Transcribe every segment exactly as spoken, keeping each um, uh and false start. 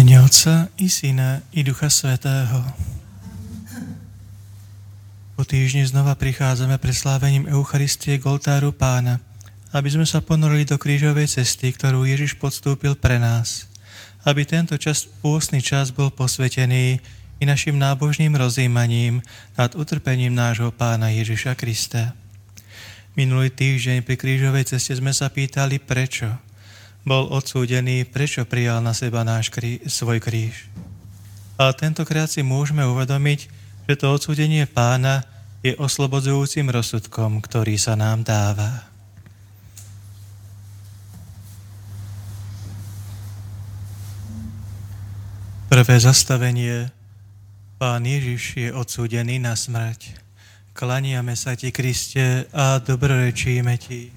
mene Otca i Syna i Ducha Svätého. Po týždni znova prichádzame preslávením Eucharistie k oltáru Pána, aby sme sa ponorili do krížovej cesty, ktorú Ježiš podstúpil pre nás. Aby tento čas, pôstny čas bol posvetený i našim nábožným rozjímaním nad utrpením nášho Pána Ježiša Krista. Minulý týždeň pri krížovej ceste sme sa pýtali, prečo bol odsúdený, prečo prijal na seba náš krí, svoj kríž. A tentokrát si môžeme uvedomiť, že to odsúdenie Pána je oslobodzujúcim rozsudkom, ktorý sa nám dáva. Prvé zastavenie. Pán Ježiš je odsúdený na smrť. Klaniame sa ti, Kriste, a dobrorečíme ti.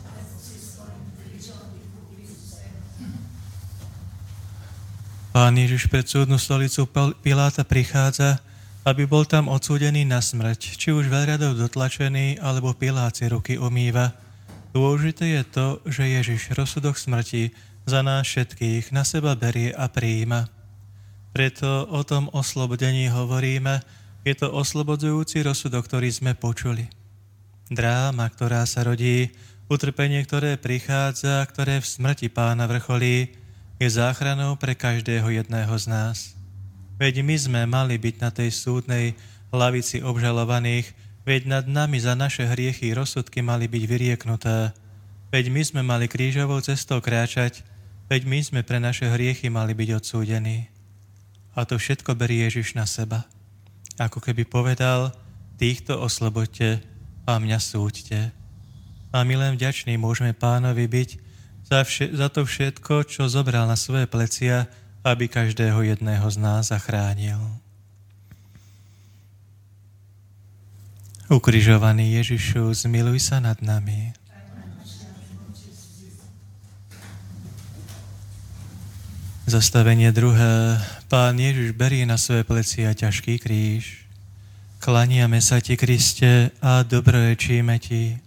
Pán Ježiš pred súdnu stolicu Piláta prichádza, aby bol tam odsúdený na smrť, či už veľradou dotlačený, alebo Pilát si ruky umýva. Dôležité je to, že Ježiš rozsudok smrti za nás všetkých na seba berie a prijíma. Preto o tom oslobodení hovoríme, je to oslobodzujúci rozsudok, ktorý sme počuli. Dráma, ktorá sa rodí, utrpenie, ktoré prichádza, ktoré v smrti Pána vrcholí, je záchranou pre každého jedného z nás. Veď my sme mali byť na tej súdnej lavici obžalovaných, veď nad nami za naše hriechy rozsudky mali byť vyrieknuté. Veď my sme mali krížovou cestou kráčať, veď my sme pre naše hriechy mali byť odsúdení. A to všetko berie Ježiš na seba. Ako keby povedal, týchto osloboďte a mňa súďte. A my len vďační môžeme Pánovi byť Za, vše, za to všetko, čo zobral na svoje plecia, aby každého jedného z nás zachránil. Ukrižovaný Ježišu, zmiluj sa nad nami. Zastavenie druhé. Pán Ježiš berie na svoje plecia ťažký kríž. Klaniame sa ti, Kriste, a dobrorečíme ti.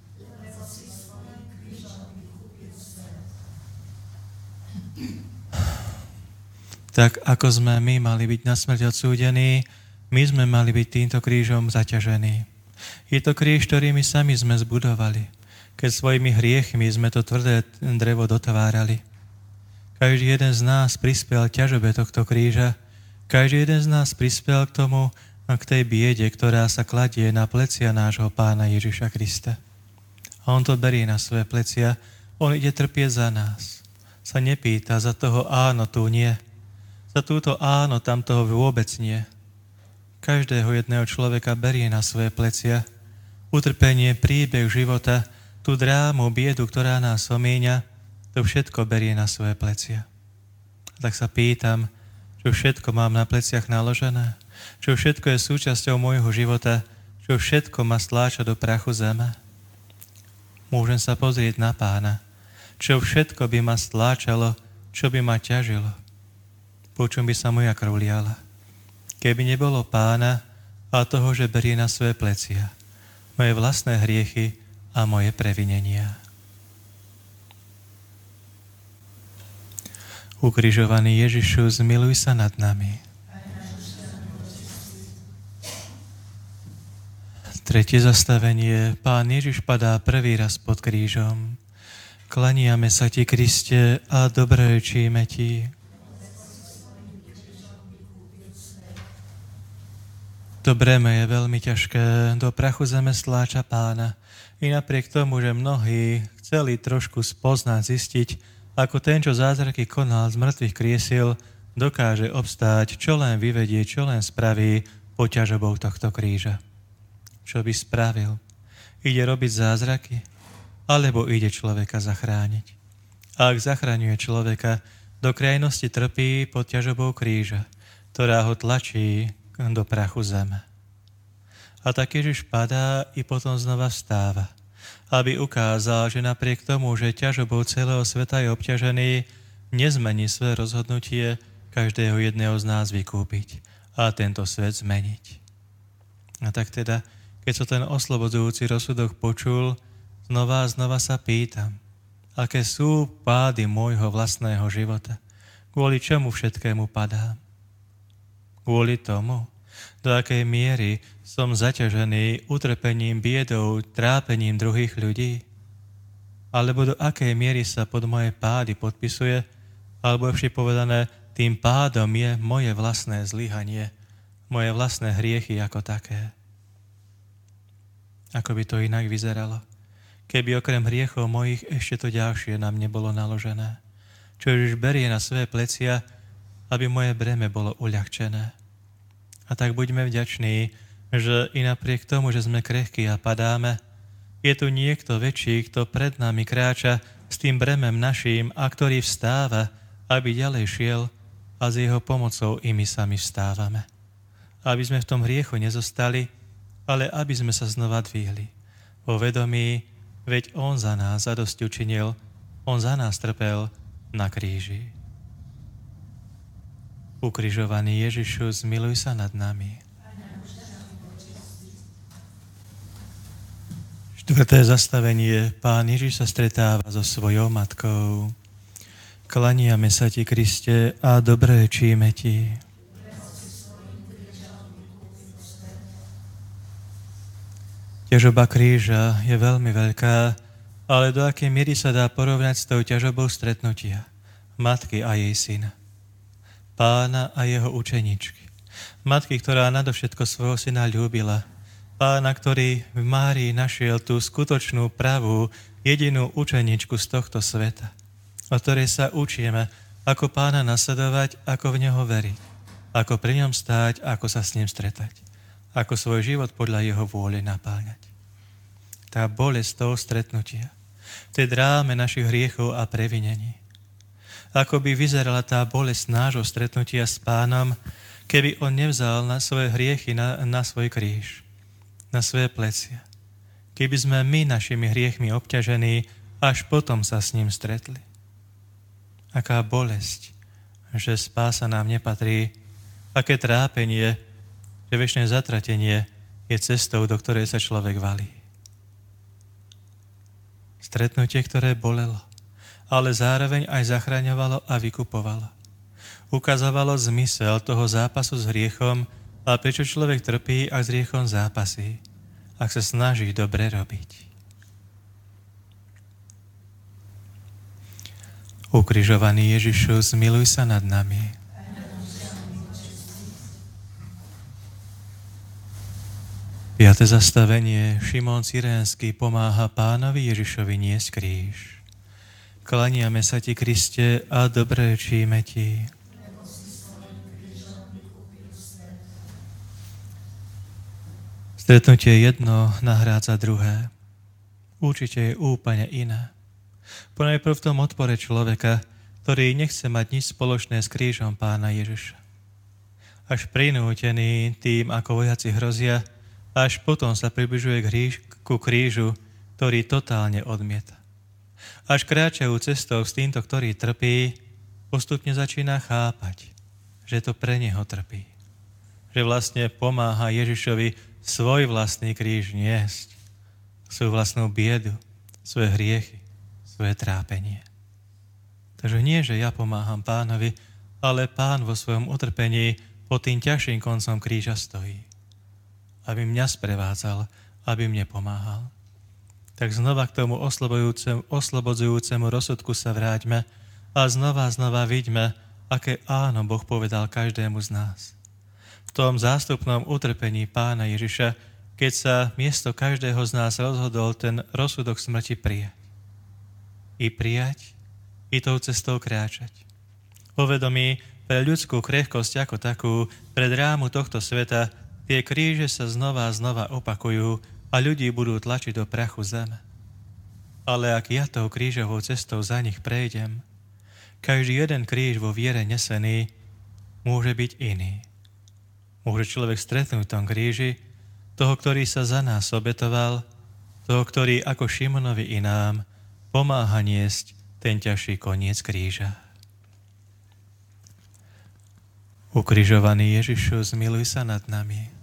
Tak ako sme my mali byť na smrť odsúdení, my sme mali byť týmto krížom zaťažení. Je to kríž, ktorý my sami sme zbudovali, keď svojimi hriechmi sme to tvrdé drevo dotvárali. Každý jeden z nás prispel ťažobe tohto kríža, každý jeden z nás prispel k tomu, k tej biede, ktorá sa kladie na plecia nášho Pána Ježiša Krista. A on to berie na svoje plecia, on ide trpieť za nás. Sa nepýta za toho áno, tu nie. Za túto áno, tam toho vôbec nie. Každého jedného človeka berie na svoje plecia. Utrpenie, príbeh života, tú drámu, biedu, ktorá nás omíňa, to všetko berie na svoje plecia. A tak sa pýtam, čo všetko mám na pleciach naložené, čo všetko je súčasťou môjho života, čo všetko ma stláča do prachu zeme. Môžem sa pozrieť na Pána, čo všetko by ma stláčalo, čo by ma ťažilo. Po čom by sa moja krv liala. Keby nebolo Pána a toho, že berie na svoje plecia moje vlastné hriechy a moje previnenia. Ukrižovaný Ježišu, zmiluj sa nad nami. Tretie zastavenie. Pán Ježiš padá prvý raz pod krížom. Klaniame sa ti, Kriste, a dobrorečíme ti. To breme je veľmi ťažké, do prachu zeme stláča Pána. I napriek tomu, že mnohí chceli trošku spoznať, zistiť, ako ten, čo zázraky konal z mŕtvych kriesiel, dokáže obstáť, čo len vyvedie, čo len spraví pod ťažobou tohto kríža. Čo by spravil? Ide robiť zázraky? Alebo ide človeka zachrániť? A ak zachraňuje človeka, do krajnosti trpí pod ťažobou kríža, ktorá ho tlačí do prachu zeme. A tak Ježiš padá i potom znova vstáva, aby ukázal, že napriek tomu, že ťažobou celého sveta je obťažený, nezmení svoje rozhodnutie každého jedného z nás vykúpiť a tento svet zmeniť. A tak teda, keď som ten oslobodzujúci rozsudok počul, znova a znova sa pýtam, aké sú pády môjho vlastného života, Kvôli čomu všetkému padám? Kvôli tomu, do akej miery som zaťažený utrpením, biedou, trápením druhých ľudí? Alebo do akej miery sa pod moje pády podpisuje, alebo ešte povedané, tým pádom je moje vlastné zlyhanie, moje vlastné hriechy ako také. Ako by to inak vyzeralo, keby okrem hriechov mojich ešte to ďalšie na mne bolo naložené, čo Ježiš berie na svoje plecia, aby moje breme bolo uľahčené. A tak buďme vďační, že i napriek tomu, že sme krehkí a padáme, je tu niekto väčší, kto pred nami kráča s tým bremem naším a ktorý vstáva, aby ďalej šiel a s jeho pomocou i my sami vstávame. Aby sme v tom hriechu nezostali, ale aby sme sa znova dvihli. Vo vedomí, veď on za nás zadosť učinil, on za nás trpel na kríži. Ukrižovaný Ježišu, zmiluj sa nad nami. Štvrté zastavenie. Pán Ježiš sa stretáva so svojou matkou. Klaniame sa ti, Kriste, a dobre číme ti. Ťažoba kríža je veľmi veľká, ale do akej miery sa dá porovnať s tou ťažobou stretnutia matky a jej syna, Pána a jeho učeničky. Matky, ktorá nadovšetko svojho syna ľúbila. Pána, ktorý v Márii našiel tú skutočnú, pravú, jedinú učeničku z tohto sveta, o ktorej sa učíme, ako Pána nasledovať, ako v Neho veriť, ako pri ňom stáť, ako sa s ním stretať, ako svoj život podľa jeho vôle napáľať. Tá bolesť toho stretnutia, v tej dráme našich hriechov a previnení. Ako by vyzerala tá bolesť nášho stretnutia s Pánom, keby on nevzal na svoje hriechy na, na svoj kríž, na svoje plecia. Keby sme my našimi hriechmi obťažení, až potom sa s ním stretli. Aká bolesť, že spása nám nepatrí, aké trápenie, že večné zatratenie je cestou, do ktorej sa človek valí. Stretnutie, ktoré bolelo, ale zároveň aj zachraňovalo a vykupovalo. Ukazovalo zmysel toho zápasu s hriechom a prečo človek trpí, ak s hriechom zápasí, ak sa snaží dobre robiť. Ukrižovaný Ježišu, zmiluj sa nad nami. Piate zastavenie. Šimón Cyrénsky pomáha Pánovi Ježišovi niesť kríž. Klaniame sa ti, Kriste, a dobre číme ti. Stretnutie jedno nahrádza druhé. Určite je úplne iné. Ponajprv v tom odpore človeka, ktorý nechce mať nič spoločné s krížom Pána Ježiša. Až prinútený tým, ako vojaci hrozia, až potom sa približuje ku krížu, ktorý totálne odmieta. Až kráčajú cestou s týmto, ktorý trpí, postupne začína chápať, že to pre neho trpí. Že vlastne pomáha Ježišovi svoj vlastný kríž niesť, svoju vlastnú biedu, svoje hriechy, svoje trápenie. Takže nie, že ja pomáham Pánovi, ale Pán vo svojom utrpení pod tým ťažším koncom kríža stojí, aby mňa sprevádzal, aby mne pomáhal. Tak znova k tomu oslobodzujúcemu rozsudku sa vráťme a znova a znova vidíme, aké áno Boh povedal každému z nás. V tom zástupnom utrpení Pána Ježiša, keď sa miesto každého z nás rozhodol ten rozsudok smrti prijať. I prijať, i tou cestou kráčať. Povedomí pre ľudskú krehkosť ako takú, pre drámu tohto sveta, tie kríže sa znova a znova opakujú a ľudí budú tlačiť do prachu zeme. Ale ak ja tou krížovou cestou za nich prejdem, každý jeden kríž vo viere nesený môže byť iný. Môže človek stretnúť v tom kríži toho, ktorý sa za nás obetoval, toho, ktorý ako Šimonovi i nám pomáha niesť ten ťažší koniec kríža. Ukrižovaný Ježišu, zmiluj sa nad nami.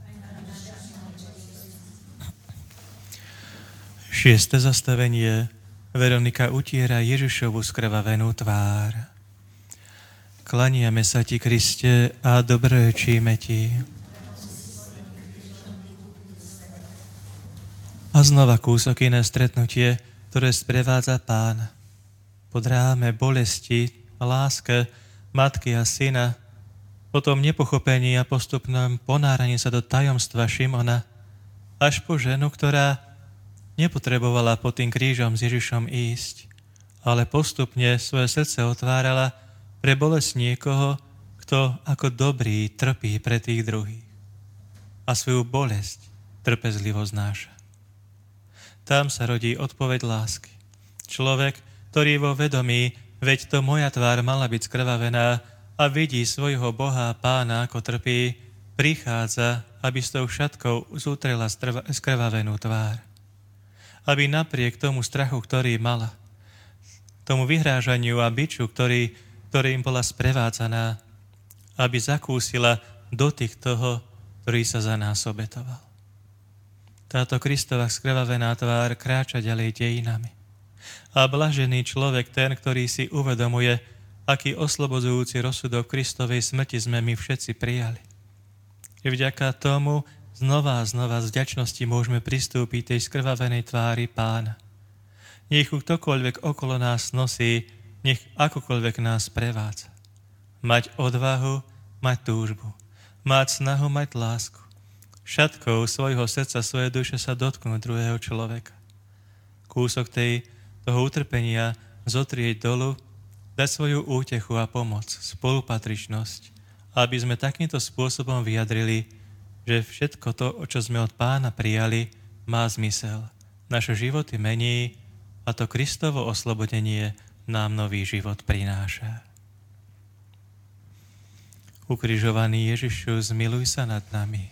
Šieste zastavenie. Veronika utiera Ježišovu skrvavenú tvár. Klaniame sa Ti, Kriste, a dobrorečíme Ti. A znova kúsok iné stretnutie, ktoré sprevádza Pána. Po dráme, bolesti a láske matky a syna, potom nepochopení a postupnom ponáraní sa do tajomstva Šimona, až po ženu, ktorá nepotrebovala pod tým krížom s Ježišom ísť, ale postupne svoje srdce otvárala pre bolesť niekoho, kto ako dobrý trpí pre tých druhých a svoju bolesť trpezlivo znáša. Tam sa rodí odpoveď lásky. Človek, ktorý vo vedomí, veď to moja tvár mala byť skrvavená a vidí svojho Boha a Pána, ako trpí, prichádza, aby s tou šatkou zútrela skrvavenú tvár. Aby napriek tomu strachu, ktorý mala, tomu vyhrážaniu a biču, ktorý ktorým bola sprevádzaná, aby zakúsila dotyk toho, ktorý sa za nás obetoval. Táto Kristova skrvavená tvár kráča ďalej dejinami. A blažený človek, ten, ktorý si uvedomuje, aký oslobodzujúci rozsudok Kristovej smrti sme my všetci prijali. I vďaka tomu znova a znova z vďačnosti môžeme pristúpiť tej skrvavenej tvári Pána. Nech ju ktokoľvek okolo nás nosí, nech akokoľvek nás prevádza. Mať odvahu, mať túžbu. Mať snahu, mať lásku. Šatkou svojho srdca, svojej duše sa dotknúť druhého človeka. Kúsok tej, toho utrpenia zotrieť dolu, dať svoju útechu a pomoc, spolupatričnosť, aby sme takýmto spôsobom vyjadrili, že všetko to, čo sme od Pána prijali, má zmysel. Naše životy mení a to Kristovo oslobodenie nám nový život prináša. Ukrižovaný Ježišu, zmiluj sa nad nami.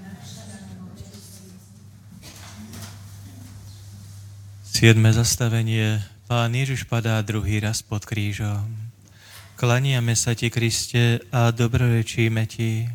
Siedme zastavenie. Pán Ježiš padá druhý raz pod krížom. Klaniame sa Ti, Kriste, a dobrorečíme Ti.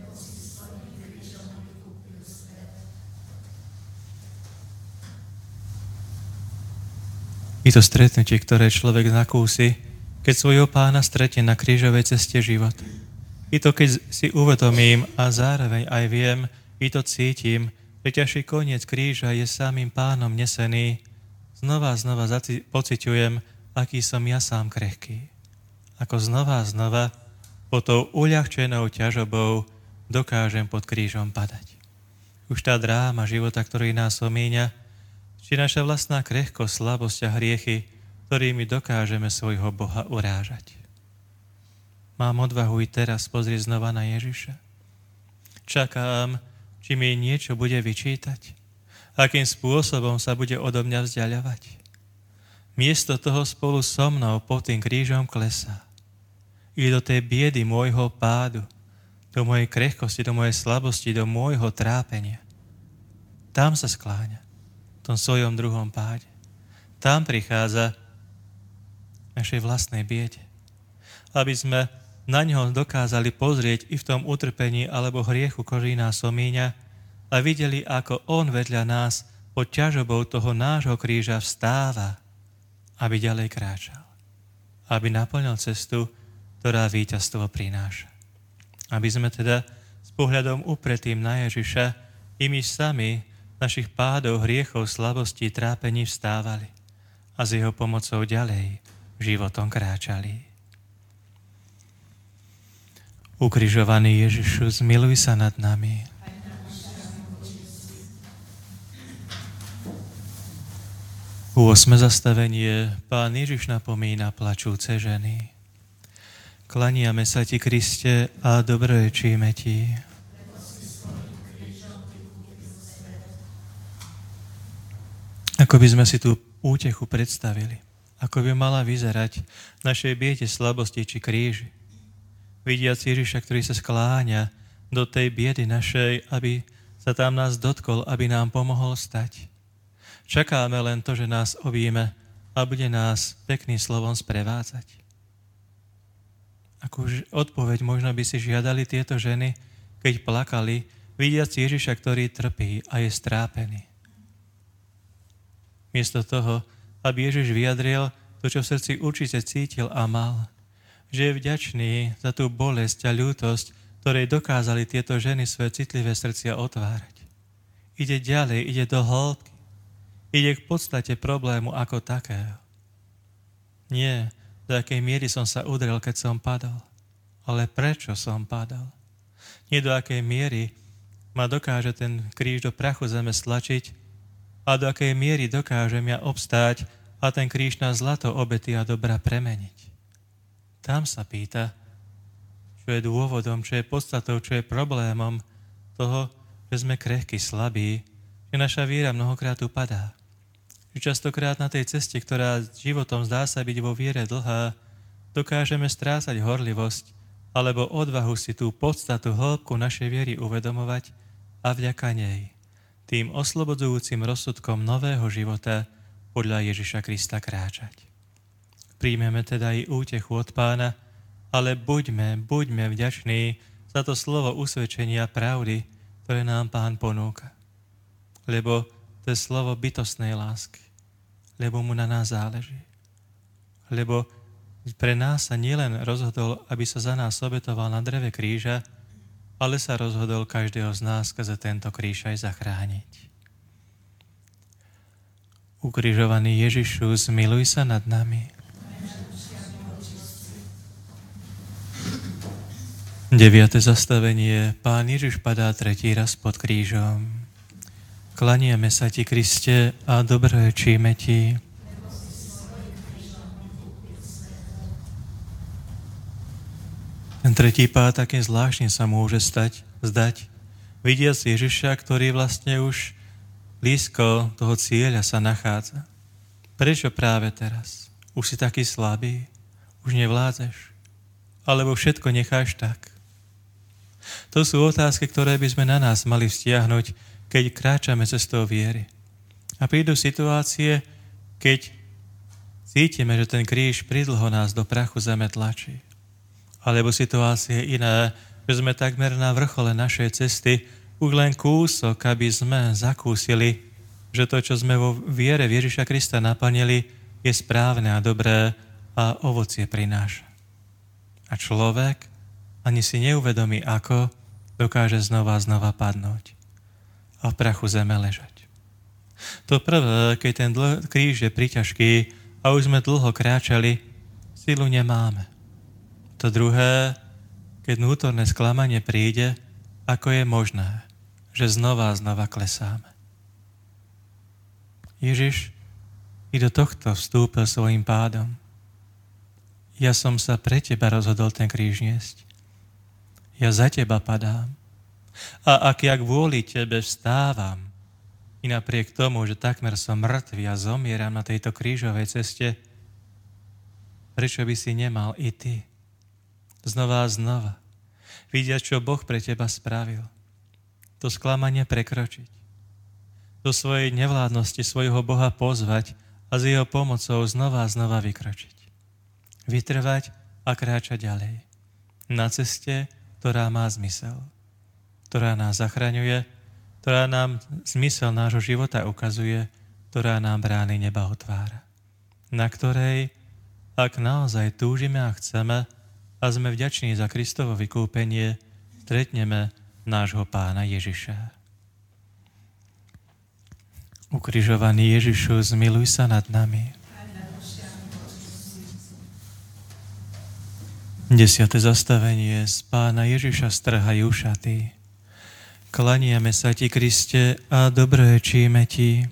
Je to stretnutie, ktoré človek nakúsi, keď svojho Pána stretne na krížovej ceste život. Je to, keď si uvedomím a zároveň aj viem, i to cítim, že ťažší koniec kríža je samým Pánom nesený. Znova a znova zaci- pociťujem, aký som ja sám krehký. Ako znova a znova pod tou uľahčenou ťažobou dokážem pod krížom padať. Už tá dráma života, ktorý nás omíňa, či naša vlastná krehkosť, slabosť a hriechy, ktorými dokážeme svojho Boha urážať. Mám odvahu i teraz pozrieť znova na Ježiša. Čakám, či mi niečo bude vyčítať, akým spôsobom sa bude odo mňa vzdiaľovať. Miesto toho spolu so mnou pod tým krížom klesá. I do tej biedy môjho pádu, do mojej krehkosti, do mojej slabosti, do môjho trápenia. Tam sa skláňa. V tom svojom druhom páde. Tam prichádza našej vlastnej biede. Aby sme na ňo dokázali pozrieť i v tom utrpení alebo hriechu, ktorý nás omíňa a videli, ako on vedľa nás pod ťažobou toho nášho kríža vstáva, aby ďalej kráčal. Aby naplnil cestu, ktorá víťazstvo prináša. Aby sme teda s pohľadom upretým na Ježiša i my sami našich pádov, hriechov, slabostí, trápení vstávali a s jeho pomocou ďalej životom kráčali. Ukrižovaný Ježišu, zmiluj sa nad nami. Ôsme zastavenie. Pán Ježiš napomína plačúce ženy. Klaniame sa Ti, Kriste, a dobrorečíme Ti. Ako by sme si tú útechu predstavili, ako by mala vyzerať našej biede, slabosti či kríži. Vidiac Ježiša, ktorý sa skláňa do tej biedy našej, aby sa tam nás dotkol, aby nám pomohol stať. Čakáme len to, že nás objíme a bude nás pekným slovom sprevádzať. Akú odpoveď možno by si žiadali tieto ženy, keď plakali, vidiac Ježiša, ktorý trpí a je strápený. Miesto toho, aby Ježiš vyjadril to, čo v srdci určite cítil a mal. že je vďačný za tú bolesť a ľútosť, ktorej dokázali tieto ženy svoje citlivé srdcia otvárať. Ide ďalej, ide do hĺbky, ide k podstate problému ako takého. Nie, do akej miery som sa udrel, keď som padol, ale prečo som padol. Nie do akej miery ma dokáže ten kríž do prachu zeme stlačiť a do akej miery dokážem ja obstáť a ten kríž na zlato, obety a dobra premeniť. Tam sa pýta, čo je dôvodom, čo je podstatou, čo je problémom toho, že sme krehkí, slabí, že naša víra mnohokrát upadá. Že častokrát na tej ceste, ktorá životom zdá sa byť vo viere dlhá, dokážeme strácať horlivosť alebo odvahu si tú podstatu, hĺbku našej viery uvedomovať a vďaka nej, tým oslobodzujúcim rozsudkom nového života podľa Ježiša Krista kráčať. Príjmeme teda i útechu od Pána, ale buďme, buďme vďační za to slovo usvedčenia pravdy, ktoré nám Pán ponúka. Lebo to je slovo bytostnej lásky. Lebo mu na nás záleží. Lebo pre nás sa nielen rozhodol, aby sa za nás obetoval na dreve kríža, ale sa rozhodol každého z nás skrze tento kríž aj zachrániť. Ukrižovaný Ježišu, zmiluj sa nad nami. Deviate zastavenie. Pán Ježiš padá tretí raz pod krížom. Klaniame sa ti, Kriste, a dobrorečíme ti. Ten tretí pád takým zvláštne sa môže stať, zdať. Vidiac Ježiša, ktorý vlastne už blízko toho cieľa sa nachádza. Prečo práve teraz? Už si taký slabý? Už nevládzeš? Alebo všetko necháš tak? To sú otázky, ktoré by sme na nás mali vztiahnuť, keď kráčame cestou viery. A prídu situácie, keď cítime, že ten kríž pridlho nás do prachu zeme tlačí. Alebo situácie iné, že sme takmer na vrchole našej cesty, už len kúsok, aby sme zakúsili, že to, čo sme vo viere v Ježiša Krista naplnili, je správne a dobré a ovocie prináša. A človek ani si neuvedomí, ako dokáže znova a znova padnúť a v prachu zeme ležať. To prvé, keď ten dl- kríž je priťažký a už sme dlho kráčali, silu nemáme. To druhé, keď vnútorné sklamanie príde, ako je možné, že znova a znova klesáme. Ježiš i do tohto vstúpil svojim pádom. Ja som sa pre teba rozhodol ten kríž niesť. Ja za teba padám. A ak ja kvôli tebe vstávam, i napriek tomu, že takmer som mŕtvy a zomieram na tejto krížovej ceste, prečo by si nemal i ty znova a znova vidiať, čo Boh pre teba spravil? To sklamanie prekročiť. Do svojej nevládnosti svojho Boha pozvať a s jeho pomocou znova a znova vykročiť. Vytrvať a kráčať ďalej. Na ceste, ktorá má zmysel. Ktorá nás zachraňuje, ktorá nám zmysel nášho života ukazuje, ktorá nám brány neba otvára. Na ktorej, ak naozaj túžime a chceme a sme vďační za Kristovo vykúpenie, stretneme nášho Pána Ježiša. Ukrižovaný Ježišu, zmiluj sa nad nami. Desiate zastavenie. Z Pána Ježiša strhajú šaty. Klaniame sa ti, Kriste, a dobrorečíme ti.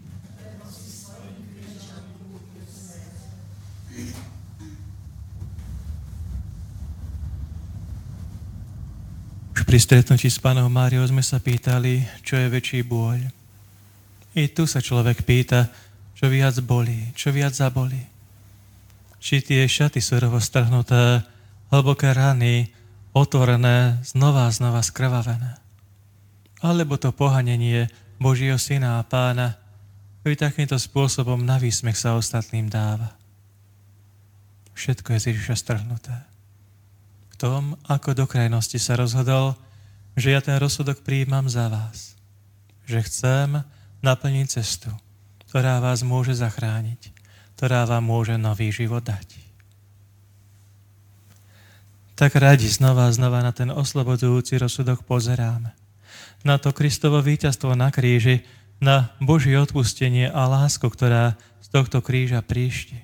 Už pri stretnutí s Pannou Máriou sme sa pýtali, čo je väčší bôľ. I tu sa človek pýta, čo viac bolí, čo viac zabolí. Či tie šaty surovo strhnuté, hlboké rany, otvorené, znova a znova skrvavené. Alebo to pohanenie Božieho Syna a Pána, ktorý takýmto spôsobom na výsmech sa ostatným dáva. Všetko je z Ježiša strhnuté. V tom, ako do krajnosti sa rozhodol, že ja ten rozsudok prijímam za vás. Že chcem naplniť cestu, ktorá vás môže zachrániť, ktorá vám môže nový život dať. tak radi znova a znova na ten oslobodzujúci rozsudok pozeráme. Na to Kristovo víťazstvo na kríži, na Božie odpustenie a lásku, ktorá z tohto kríža príšti.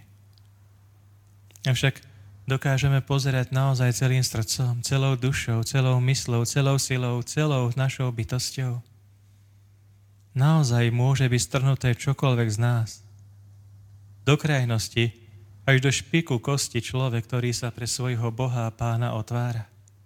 Avšak dokážeme pozerať naozaj celým srdcom, celou dušou, celou myslou, celou silou, celou našou bytosťou. Naozaj môže byť strhnuté čokoľvek z nás. Do krajnosti, až do špiku kosti človek, ktorý sa pre svojho Boha a Pána otvára.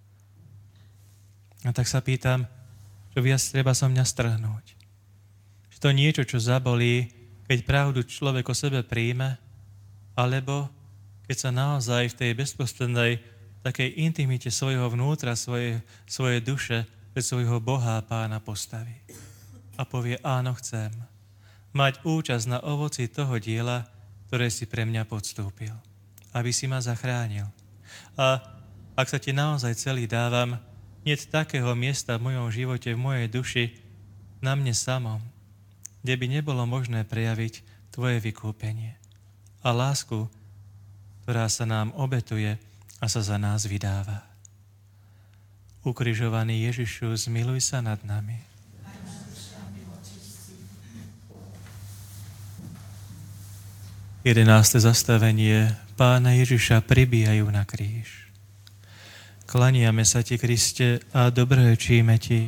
A tak sa pýtam, čo viac treba so mňa strhnúť. Či to niečo, čo zabolí, keď pravdu človek o sebe príjme, alebo keď sa naozaj v tej bezprostrednej takej intimite svojho vnútra, svoje, svoje duše pred svojho Boha a Pána postaví. A povie, áno, chcem mať účasť na ovoci toho diela, ktoré si pre mňa podstúpil, aby si ma zachránil. A ak sa ti naozaj celý dávam, nie takého miesta v mojom živote, v mojej duši, na mne samom, kde by nebolo možné prejaviť tvoje vykúpenie a lásku, ktorá sa nám obetuje a sa za nás vydáva. Ukrižovaný Ježišu, zmiluj sa nad nami. Jedenáste zastavenie. Pána Ježiša pribíjajú na kríž. Klaniame sa ti, Kriste, a dobrorečíme ti.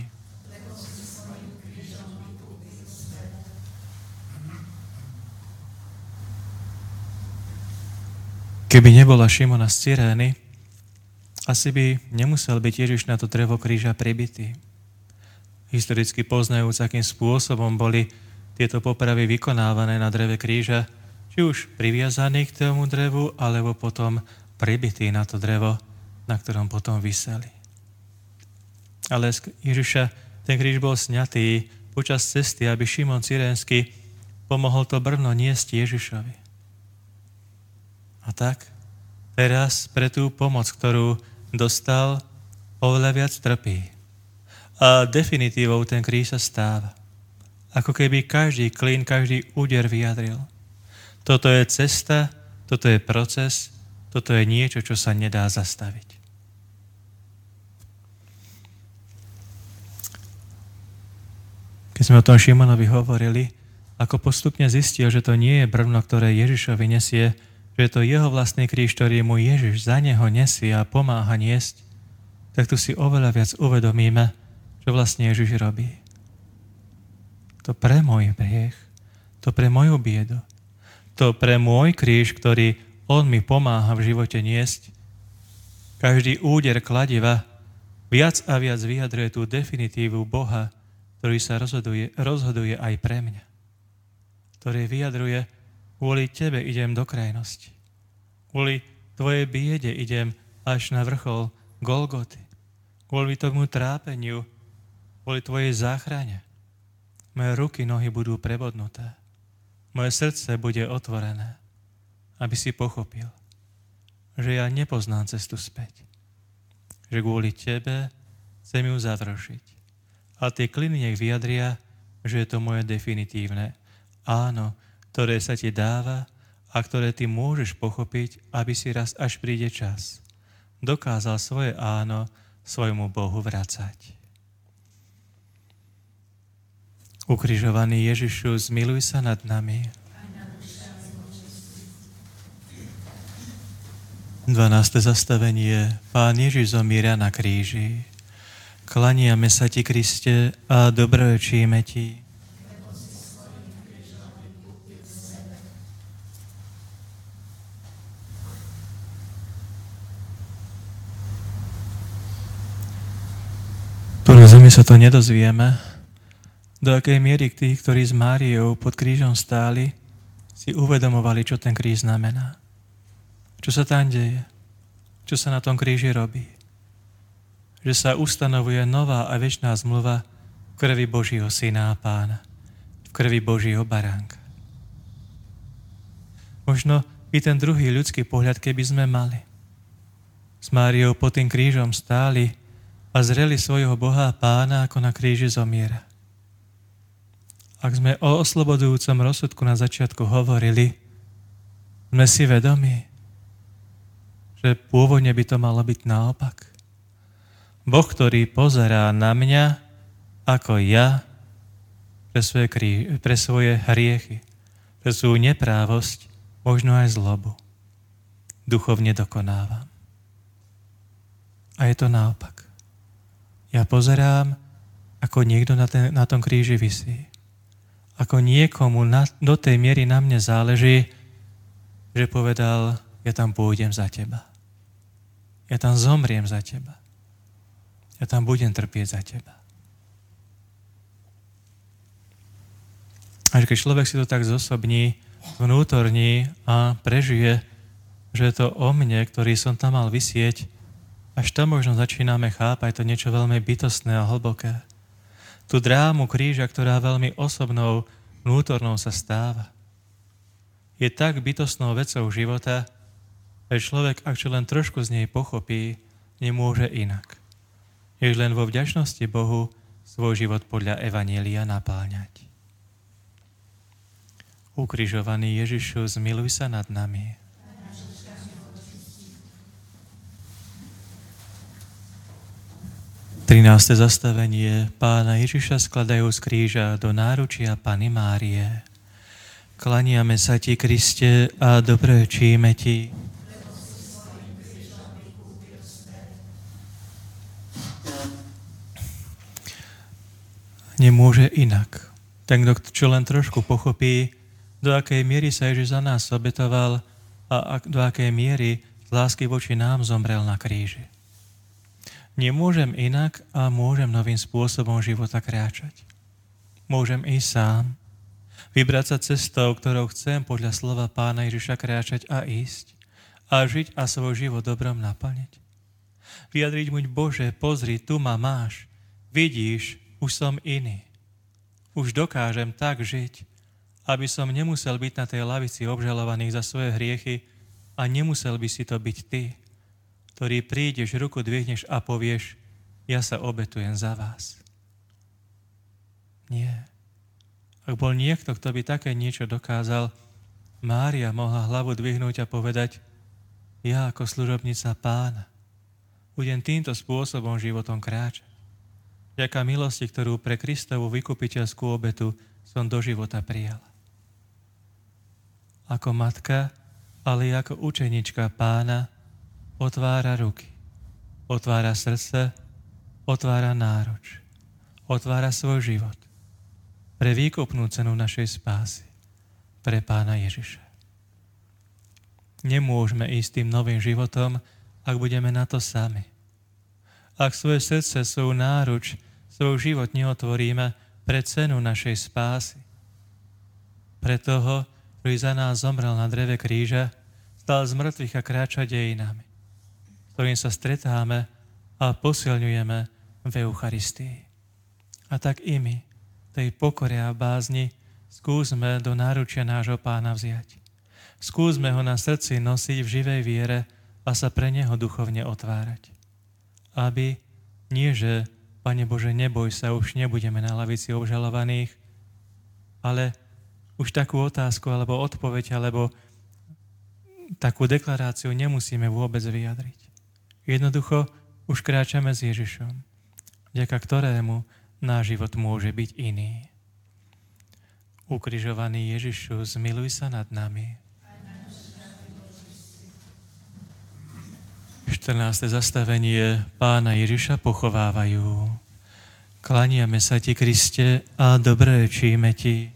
Keby nebola Šimona z Cyrény, asi by nemusel byť Ježiš na to drevo kríža pribitý. Historicky poznajúc, akým spôsobom boli tieto popravy vykonávané na dreve kríža, či už priviazaný k tomu drevu, alebo potom pribitý na to drevo, na ktorom potom viseli. Ale z Ježiša ten kríž bol sňatý počas cesty, aby Šimon Cyrénsky pomohol to brvno niesť Ježišovi. A tak teraz pre tú pomoc, ktorú dostal, oveľa viac trpí. A definitívou ten kríž sa stáva. Ako keby každý klín, každý úder vyjadril. Toto je cesta, toto je proces, toto je niečo, čo sa nedá zastaviť. Keď sme o tom Šimonovi hovorili, ako postupne zistil, že to nie je brvno, ktoré Ježišovi nesie, že je to jeho vlastný kríž, ktorý mu Ježiš za neho nesie a pomáha niesť, tak tu si oveľa viac uvedomíme, čo vlastne Ježiš robí. To pre môj hriech, to pre moju biedu, to pre môj kríž, ktorý on mi pomáha v živote niesť. Každý úder kladiva viac a viac vyjadruje tú definitívu Boha, ktorý sa rozhoduje, rozhoduje aj pre mňa. Ktorý vyjadruje, kvôli tebe idem do krajnosti. Kvôli tvojej biede idem až na vrchol Golgoty. Kvôli tomu trápeniu, kvôli tvojej záchrane. Moje ruky, nohy budú prebodnuté. Moje srdce bude otvorené, aby si pochopil, že ja nepoznám cestu späť. Že kvôli tebe chcem ju završiť. A tie kliny nech vyjadria, že je to moje definitívne áno, ktoré sa ti dáva a ktoré ty môžeš pochopiť, aby si raz, až príde čas, dokázal svoje áno svojmu Bohu vracať. Ukrižovaný Ježišu, zmiluj sa nad nami. dvanáste zastavenie. Pán Ježiš zomiera na kríži. Klaniame sa ti, Kriste, a dobrorečíme ti. Tu na zemi sa to nedozvieme, do akej miery tých, ktorí s Máriou pod krížom stáli, si uvedomovali, čo ten kríž znamená. Čo sa tam deje? Čo sa na tom kríži robí? Že sa ustanovuje nová a večná zmluva v krvi Božího Syna a Pána, v krvi Božího Baránka. Možno i ten druhý ľudský pohľad, keby sme mali. S Máriou pod tým krížom stáli a zreli svojho Boha a Pána, ako na kríži zomiera. Ak sme o oslobodujúcom rozsudku na začiatku hovorili, sme si vedomí, že pôvodne by to malo byť naopak. Boh, ktorý pozerá na mňa ako ja pre svoje, krí, pre svoje hriechy, pre svoju neprávosť, možno aj zlobu, duchovne dokonávam. A je to naopak. Ja pozerám, ako niekto na, ten, na tom kríži visí. Ako niekomu na, do tej miery na mne záleží, že povedal, ja tam pôjdem za teba. Ja tam zomriem za teba. Ja tam budem trpieť za teba. A keď človek si to tak zosobní, vnútorní a prežije, že je to o mne, ktorý som tam mal visieť, až tam možno začíname chápať to niečo veľmi bytostné a hlboké. Tú drámu kríža, ktorá veľmi osobnou, vnútornou sa stáva. Je tak bytostnou vecou života, že človek, ak čo len trošku z nej pochopí, nemôže inak. Jež len vo vďačnosti Bohu svoj život podľa Evanjelia napáľňať. Ukrižovaný Ježišu, zmiluj sa nad nami. trináste zastavenie. Pána Ježiša skladajú z kríža do náručia Panny Márie. Klaniame sa ti, Kriste, a dobrorečíme ti. Nemôže inak. Ten, kto čo len trošku pochopí, do akej miery sa Ježiš za nás obetoval a do akej miery z lásky voči nám zomrel na kríži. Nemôžem inak a môžem novým spôsobom života kráčať. Môžem ísť sám, vybrať sa cestou, ktorou chcem podľa slova Pána Ježiša kráčať a ísť a žiť a svoj život dobrom naplniť. Vyjadriť mu, Bože, pozri, tu ma máš, vidíš, už som iný. Už dokážem tak žiť, aby som nemusel byť na tej lavici obžalovaných za svoje hriechy a nemusel by si to byť ty, ktorý prídeš, ruku dvihneš a povieš, ja sa obetujem za vás. Nie. Ak bol niekto, kto by také niečo dokázal, Mária mohla hlavu dvihnúť a povedať, ja ako služobnica Pána budem týmto spôsobom životom kráčať. Vďaka milosti, ktorú pre Kristovu vykupiteľskú obetu som do života prijala. Ako matka, ale ako učenička Pána otvára ruky, otvára srdce, otvára náruč, otvára svoj život pre výkupnú cenu našej spásy, pre Pána Ježiša. Nemôžeme ísť tým novým životom, ak budeme na to sami. Ak svoje srdce, svoju náruč, svoj život neotvoríme pre cenu našej spásy, pre toho, ktorý za nás zomrel na dreve kríža, stal z mŕtvych a kráča dejinami, s ktorým sa stretáme a posilňujeme v Eucharistii. A tak i my, tej pokore a bázni, skúsme do náručia nášho Pána vziať. Skúsme ho na srdci nosiť v živej viere a sa pre neho duchovne otvárať. Aby nie, že Pane Bože, neboj sa, už nebudeme na lavici obžalovaných, ale už takú otázku, alebo odpoveď, alebo takú deklaráciu nemusíme vôbec vyjadriť. Jednoducho už kráčame s Ježišom, vďaka ktorému náš život môže byť iný. Ukrižovaný Ježišu, zmiluj sa nad nami. štrnáste zastavenie. Pána Ježiša pochovávajú. Klaniame sa ti, Kriste, a dobrorečíme ti.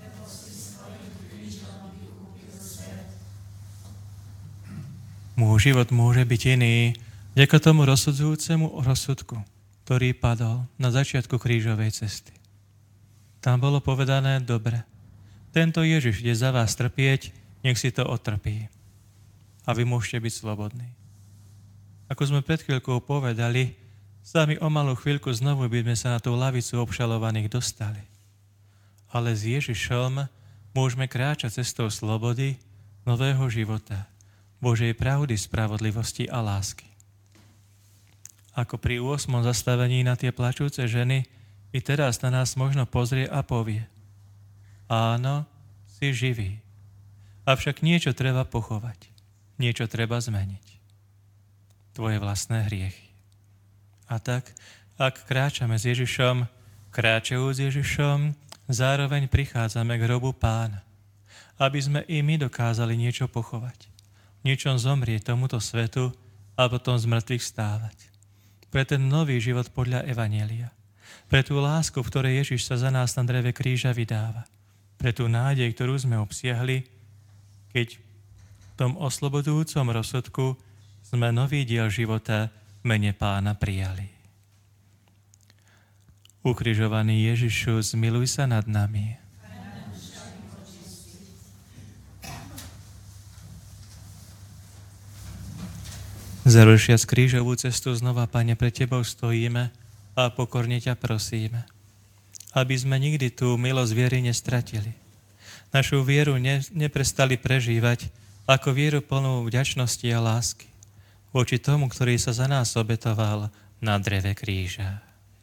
Môj život môže byť iný vďaka tomu rozsudzujúcemu rozsudku, ktorý padol na začiatku krížovej cesty. Tam bolo povedané, dobre, tento Ježiš ide za vás trpieť, nech si to otrpí. A vy môžete byť slobodní. Ako sme pred chvíľkou povedali, sami o malú chvíľku znovu by sme sa na tú lavicu obžalovaných dostali. Ale s Ježišom môžeme kráčať cestou slobody, nového života, Božej pravdy, spravodlivosti a lásky. Ako pri ôsmom zastavení na tie plačúce ženy, i teraz na nás možno pozrie a povie, áno, si živý, avšak niečo treba pochovať, niečo treba zmeniť. tvoje vlastné hriechy. A tak, ak kráčame s Ježišom, kráčajú s Ježišom, zároveň prichádzame k hrobu Pána, aby sme i my dokázali niečo pochovať, niečom zomrieť tomuto svetu a potom z mŕtvych stávať. Pre ten nový život podľa Evanjelia, pre tú lásku, v ktorej Ježiš sa za nás na dreve kríža vydáva, pre tú nádej, ktorú sme obsiahli, keď v tom oslobodujúcom rozsudku sme nový diel života v mene Pána prijali. Ukrižovaný Ježišu, zmiluj sa nad nami. Završiac krížovú cestu znova, Pane, pred Tebou stojíme a pokorne ťa prosíme, aby sme nikdy tú milosť viery nestratili. Našu vieru ne, neprestali prežívať ako vieru plnú vďačnosti a lásky voči tomu, ktorý sa za nás obetoval na dreve kríža.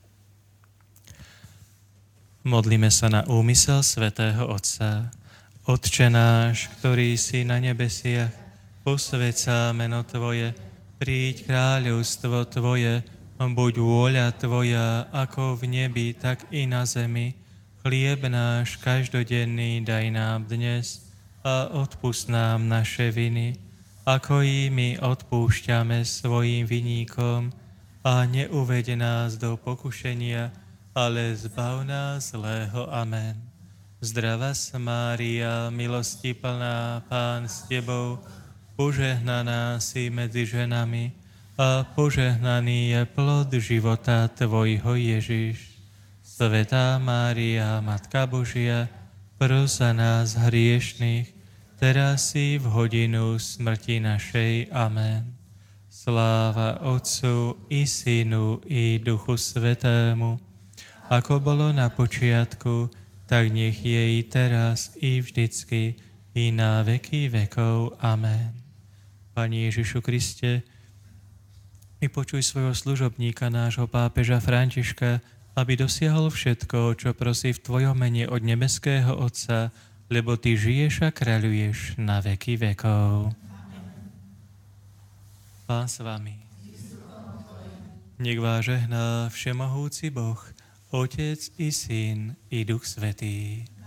Modlíme sa na úmysel svätého Otca. Otče náš, ktorý si na nebesiach, posväť sa meno Tvoje, príď kráľovstvo Tvoje, buď vôľa Tvoja, ako v nebi, tak i na zemi. Chlieb náš každodenný daj nám dnes a odpusť nám naše viny, ako i my odpúšťame svojim viníkom, a neuveď nás do pokušenia, ale zbav nás zlého. Amen. Zdravás Mária, milosti plná, Pán s Tebou, požehnaná si medzi ženami a požehnaný je plod života Tvojho Ježiš. Svätá Mária, Matka Božia, pros za nás hriešných, teraz i v hodinu smrti našej. Amen. Sláva Otcu i Synu i Duchu Svätému, ako bolo na počiatku, tak nech je i teraz i vždycky i na veky vekov. Amen. Pane Ježišu Kriste, vypočuj svojho služobníka, nášho pápeža Františka, aby dosiahol všetko, čo prosí v Tvojom mene od nebeského Otca, lebo Ty žiješ a kráľuješ na veky vekov. Pán s vami. Nech vás žehná všemohúci Boh, Otec i Syn i Duch Svätý.